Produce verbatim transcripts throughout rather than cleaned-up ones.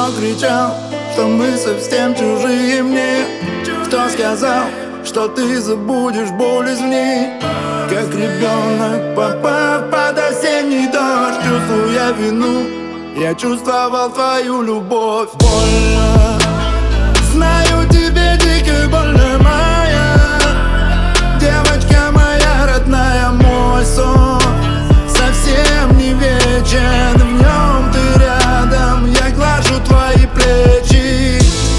Кто кричал, что мы совсем чужие мне? Кто сказал, что ты забудешь боль извне? Как ребенок, попав под осенний дождь, чувствуя вину, я чувствовал твою любовь. Больно, знаю, тебе дико больно, моя девочка, моя родная. Мой сон совсем не вечен, в нем ты рядом, я глажу твои плечи.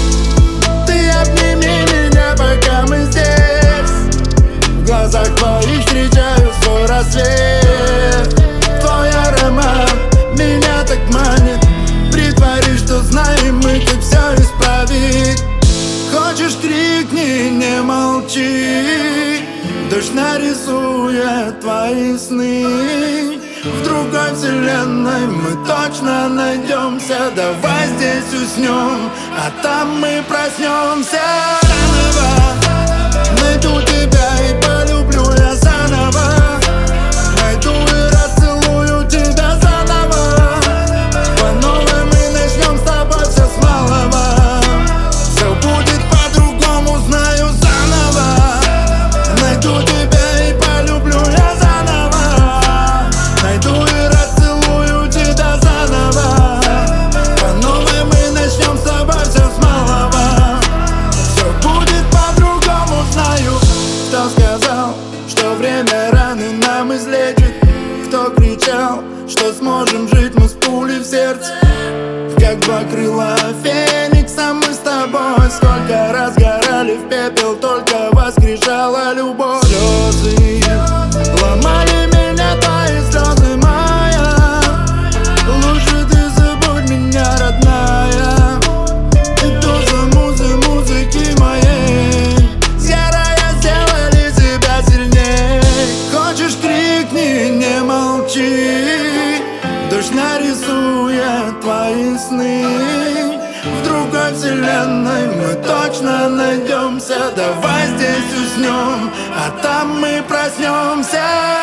Ты обними меня, пока мы здесь. В глазах твоих встречаю свой рассвет. Твой аромат меня так манит. Притворись, что знаем мы, как все исправить. Хочешь, крикни, не молчи. Дождь нарисует твои сны. В другой вселенной мы точно найдемся. Давай здесь уснем, а там мы проснемся. Заново найду тебя и полюблю я заново. Найду и расцелую тебя заново. По новой мы начнем с тобой все с малого. Все будет по-другому, знаю, заново. Найду тебя и полюблю я заново. Найду и расцелую тебя заново. По новой мы начнем с тобой все с малого. Все будет по-другому, знаю. Кто сказал, что время раны нам излечит? Кто кричал, что сможем жить мы с пулей в сердце? Как два крыла феникса мы с тобой. Сколько раз горали в пепел, только воскрешала любовь. Слезы ломали меня, твои слезы, моя. Лучше ты забудь меня, родная. И тоже музы, музыки моей. Сгорая, сделали себя сильней. Хочешь, крикни, не молчи. Дождь нарисует твои сны. В другой вселенной мы точно найдемся. Давай здесь уснем, а там мы проснемся.